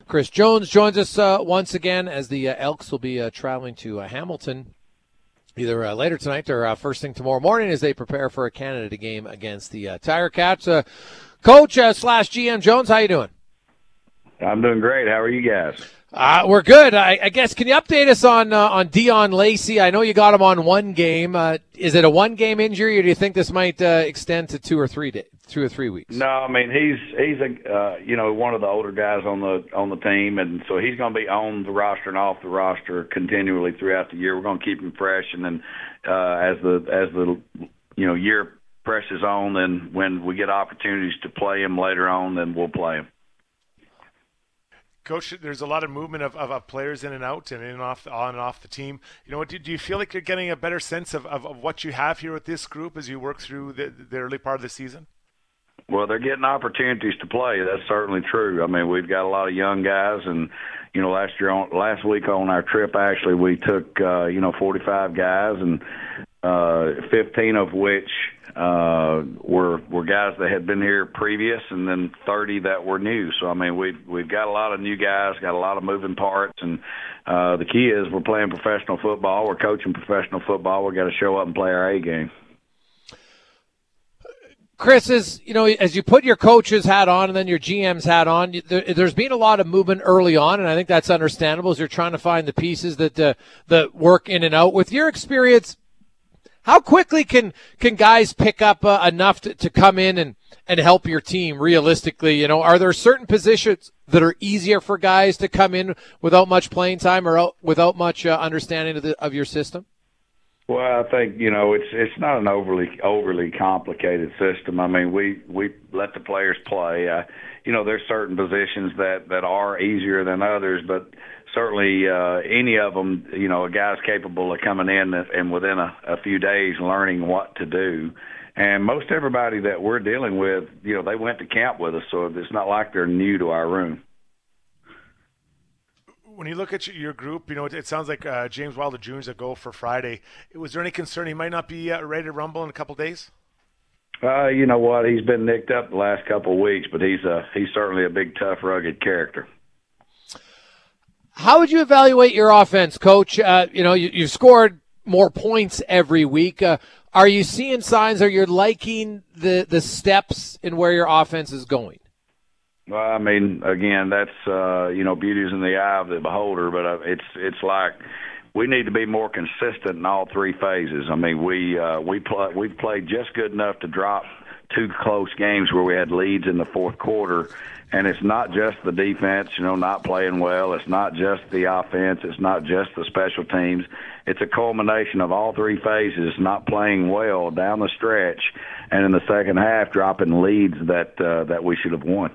Chris Jones joins us once again as the Elks will be traveling to Hamilton either later tonight or first thing tomorrow morning as they prepare for a Canada game against the Tiger Cats. Coach / GM Jones, how you doing? I'm doing great. How are you guys? We're good. I guess, can you update us on Dion Lacey? I know you got him on one game. Is it a one-game injury, or do you think this might extend to 2 or 3 weeks? No, I mean he's a one of the older guys on the team, and so he's going to be on the roster and off the roster continually throughout the year. We're going to keep him fresh, and then as the year presses on, then when we get opportunities to play him later on, then we'll play him. Coach, there's a lot of movement of players in and out and on and off the team. You know, do you feel like you're getting a better sense of what you have here with this group as you work through the early part of the season? Well, they're getting opportunities to play. That's certainly true. I mean, we've got a lot of young guys, and last week on our trip, actually, we took 45 guys, and 15 of which were guys that had been here previous, and then 30 that were new. So I mean, we've got a lot of new guys, got a lot of moving parts, and the key is we're playing professional football, we're coaching professional football. We've got to show up and play our A game. Chris, as you put your coach's hat on and then your GM's hat on, there's been a lot of movement early on, and I think that's understandable as you're trying to find the pieces that work in and out. With your experience, how quickly can guys pick up enough to come in and help your team realistically? Are there certain positions that are easier for guys to come in without much playing time or without much understanding of your system? Well, I think, it's not an overly complicated system. I mean, we let the players play. There's certain positions that are easier than others, but certainly any of them, a guy's capable of coming in and within a few days learning what to do. And most everybody that we're dealing with, they went to camp with us, so it's not like they're new to our room. When you look at your group, it sounds like James Wilder Jr. is a go for Friday. Was there any concern he might not be ready to rumble in a couple of days? You know what? He's been nicked up the last couple of weeks, but he's certainly a big, tough, rugged character. How would you evaluate your offense, Coach? You've scored more points every week. Are you seeing signs, or you're liking the steps in where your offense is going? Well, I mean, again, that's beauty's in the eye of the beholder, but it's like we need to be more consistent in all three phases. I mean, we've played just good enough to drop 2 close games where we had leads in the fourth quarter, and it's not just the defense, not playing well. It's not just the offense. It's not just the special teams. It's a culmination of all three phases not playing well down the stretch, and in the second half dropping leads that we should have won.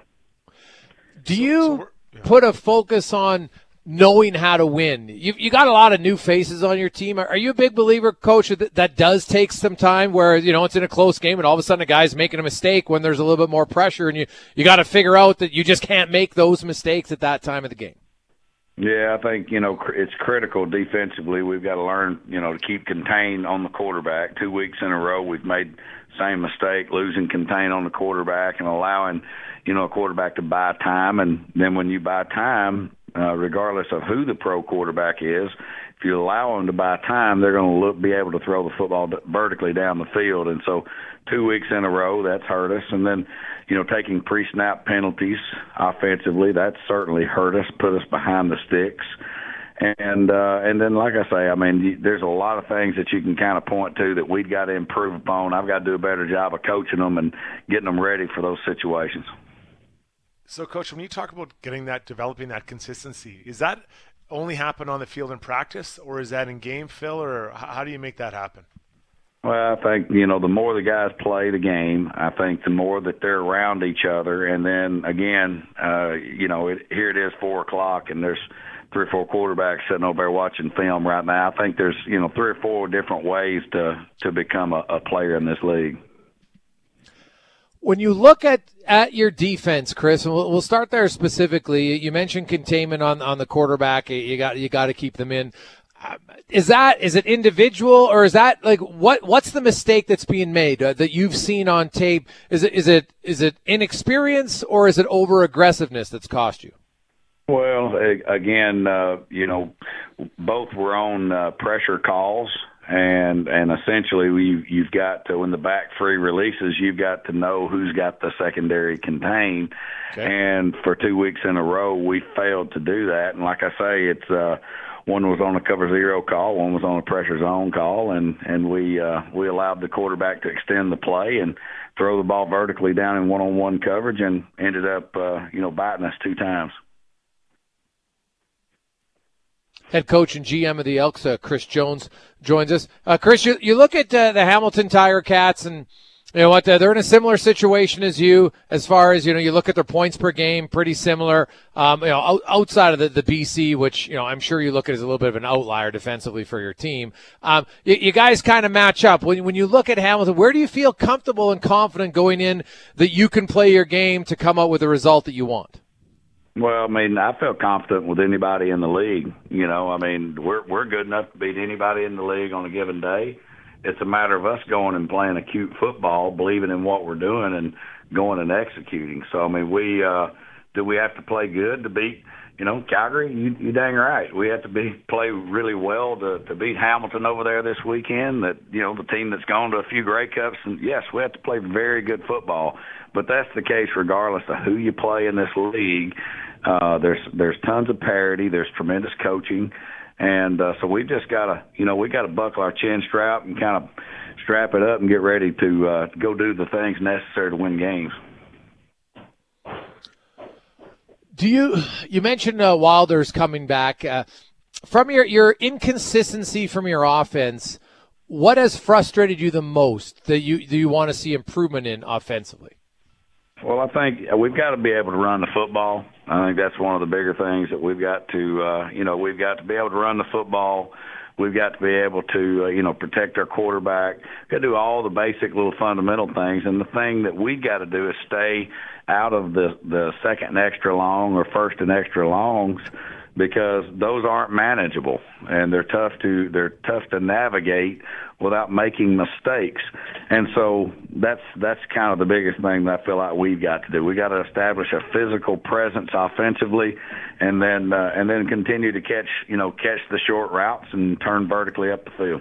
Do you put a focus on knowing how to win? You got a lot of new faces on your team. Are you a big believer, Coach, that does take some time where, it's in a close game and all of a sudden a guy's making a mistake when there's a little bit more pressure, and you got to figure out that you just can't make those mistakes at that time of the game? Yeah, I think, it's critical defensively. We've got to learn, to keep contained on the quarterback. 2 weeks in a row we've made the same mistake, losing contain on the quarterback and allowing, a quarterback to buy time. And then when you buy time, regardless of who the pro quarterback is, if you allow them to buy time, they're going to be able to throw the football vertically down the field. And so 2 weeks in a row, that's hurt us. And then, taking pre-snap penalties offensively, that's certainly hurt us, put us behind the sticks. And then, like I say, I mean, there's a lot of things that you can kind of point to that we've got to improve upon. I've got to do a better job of coaching them and getting them ready for those situations. So, Coach, when you talk about developing that consistency, is that only happen on the field in practice, or is that in game, Phil, or how do you make that happen? Well, I think, the more the guys play the game, I think the more that they're around each other. And then, again, here it is 4 o'clock, and there's 3 or 4 quarterbacks sitting over there watching film right now. I think there's, 3 or 4 different ways to become a player in this league. When you look at your defense, Chris, and we'll start there specifically. You mentioned containment on the quarterback. You got to keep them in. Is it individual, or is that like what's the mistake that's being made that you've seen on tape? Is it inexperience, or is it over aggressiveness that's cost you? Well, again, both were on pressure calls, and essentially you've got to, when the back three releases, you've got to know who's got the secondary contained. Okay. And for 2 weeks in a row, we failed to do that. And like I say, it's one was on a cover zero call, one was on a pressure zone call, and we allowed the quarterback to extend the play and throw the ball vertically down in one-on-one coverage, and ended up biting us 2 times. Head coach and GM of the Elks, Chris Jones, joins us. Chris, you look at the Hamilton Tiger Cats, and you know what? They're in a similar situation as you, as far as, you look at their points per game, pretty similar. Outside of the BC, which, I'm sure you look at as a little bit of an outlier defensively for your team. You guys kind of match up. When you look at Hamilton, where do you feel comfortable and confident going in that you can play your game to come out with the result that you want? Well, I feel confident with anybody in the league. We're good enough to beat anybody in the league on a given day. It's a matter of us going and playing acute football, believing in what we're doing, and going and executing. So, do we have to play good to beat, Calgary? You dang right. We have to play really well to beat Hamilton over there this weekend, the team that's gone to a few Grey Cups. And, yes, we have to play very good football. But that's the case regardless of who you play in this league. There's tons of parity. There's tremendous coaching. And so we've just got to, we got to buckle our chin strap and kind of strap it up and get ready to go do the things necessary to win games. You mentioned Wilder's coming back. From your inconsistency from your offense, what has frustrated you the most that you want to see improvement in offensively? Well, I think we've got to be able to run the football. I think that's one of the bigger things that we've got to, we've got to be able to run the football. We've got to be able to, protect our quarterback. We've got to do all the basic little fundamental things. And the thing that we've got to do is stay out of the second and extra long or first and extra longs, because those aren't manageable, and they're tough to navigate without making mistakes. And so that's kind of the biggest thing that I feel like we've got to do. We got to establish a physical presence offensively, and then continue to catch the short routes and turn vertically up the field.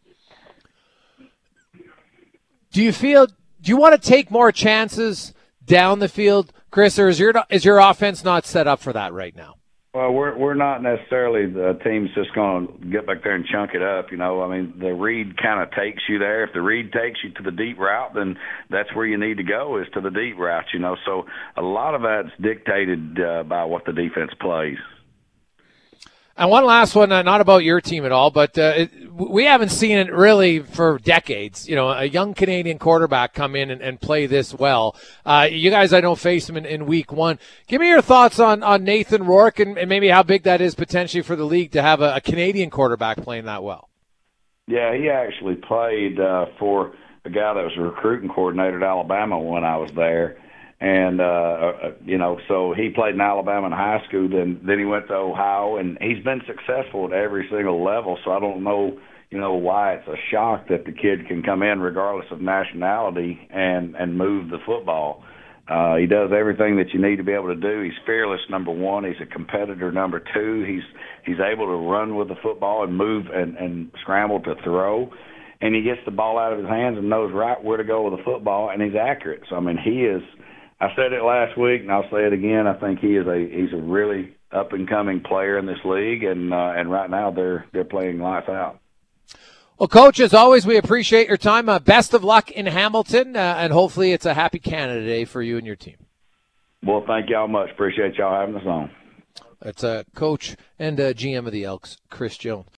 Do you want to take more chances down the field, Chris, or is your offense not set up for that right now? Well, we're not necessarily the team's just going to get back there and chunk it up. The read kind of takes you there. If the read takes you to the deep route, then that's where you need to go, is to the deep route. So a lot of that's dictated by what the defense plays. And one last one, not about your team at all, but we haven't seen it really for decades. A young Canadian quarterback come in and play this well. You guys, I know, faced him in week 1. Give me your thoughts on Nathan Rourke and maybe how big that is potentially for the league to have a Canadian quarterback playing that well. Yeah, he actually played for a guy that was a recruiting coordinator at Alabama when I was there. And, so he played in Alabama in high school, then he went to Ohio, and he's been successful at every single level. So I don't know, why it's a shock that the kid can come in regardless of nationality and move the football. He does everything that you need to be able to do. He's fearless, number one. He's a competitor, number two. He's able to run with the football and move and scramble to throw. And he gets the ball out of his hands and knows right where to go with the football, and he's accurate. So, he is – I said it last week, and I'll say it again. I think he's a really up-and-coming player in this league, and right now they're playing lights out. Well, Coach, as always, we appreciate your time. Best of luck in Hamilton, and hopefully it's a happy Canada Day for you and your team. Well, thank y'all much. Appreciate y'all having us on. That's Coach and GM of the Elks, Chris Jones.